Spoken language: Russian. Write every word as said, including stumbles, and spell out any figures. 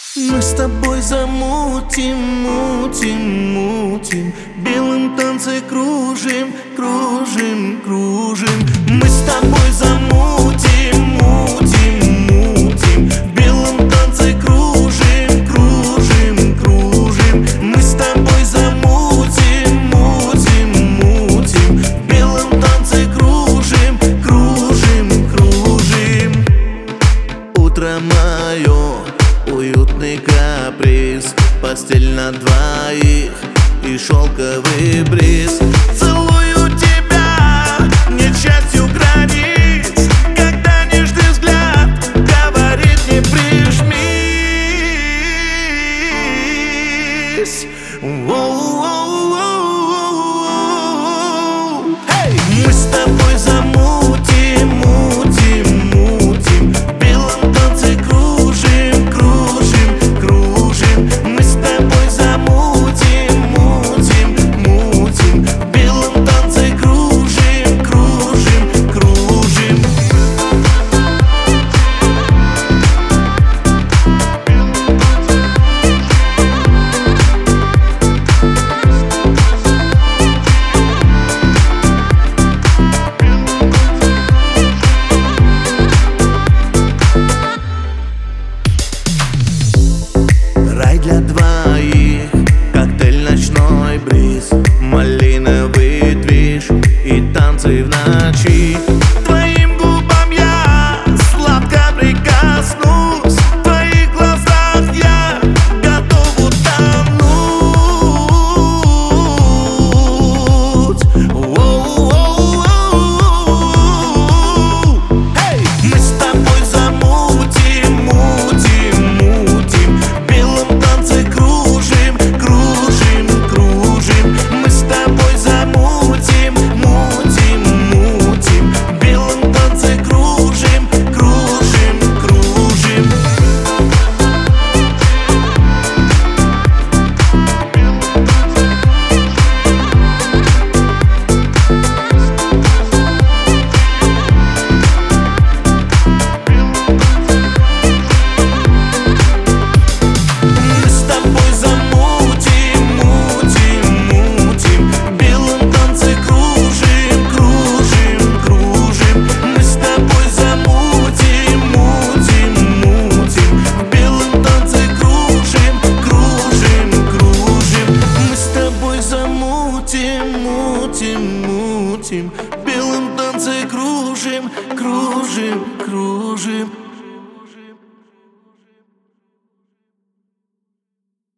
Мы с тобой замутим, мутим, мутим, в белом танце кружим, кружим, кружим. Мы с тобой замутим, мутим, мутим, в белом танце кружим, кружим, кружим. Мы с тобой замутим, мутим, мутим, в белом танце кружим, кружим, кружим. Утро мое, уютный каприз, постель на двоих и шелковый бриз. Целую тебя, нет счастью границ, когда нежный взгляд говорит: не прижмись. Воу.